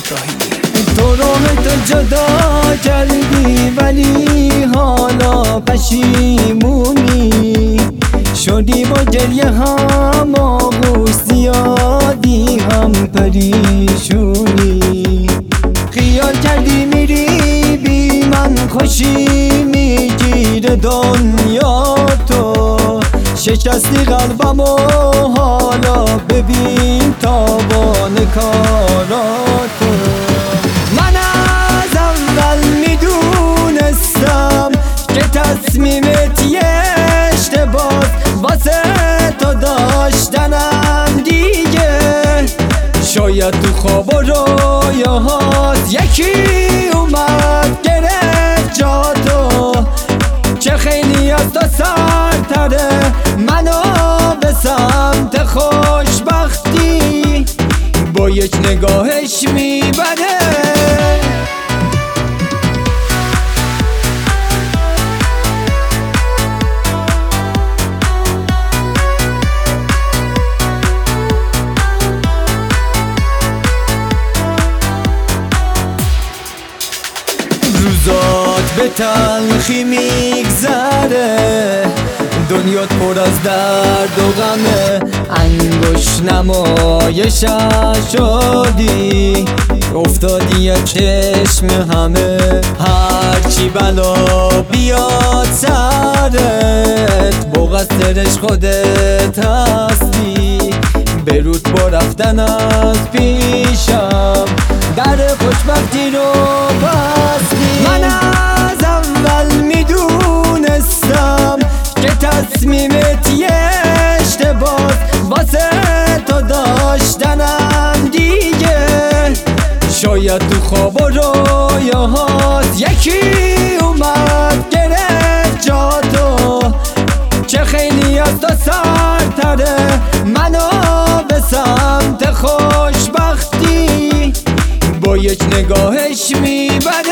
تو تو جدا کردی ولی حالا پشیمونی شدی، با گریه هم آغوش زیادی هم پریشونی. خیال کردی میری بی من، خوشی میگیره دنیا تو. شکستی قلبم و حالا ببین تاوان کاراتو. من از اول میدونستم که تصمیمت یه اشتباه واسه تو داشتنم دیگه. شاید تو خواب و رویاهات یکی اومد گرفت جاتو، که خیلی از تو سرتره منو به سمت خوشبختی با یک نگاهش میبره. روزات به تلخی میگذره، دنیات پر از درد و غمه. انگوش نمایش شدی، افتادی چشم همه. هرچی بلا بیاد سرت، بقصرش خودت هستی. به رود با رفتن از پیشم در خوشبختی رو بستی. من از اول میدونستم که تصمیمت یه اشتباه واسه تو داشتنم دیگه. شاید تو خواب و رویاهات یکی اومد گرفت جاتو، که خیلی از تو سرتره منو به سمت خوشبختی با یک نگاهش میبره.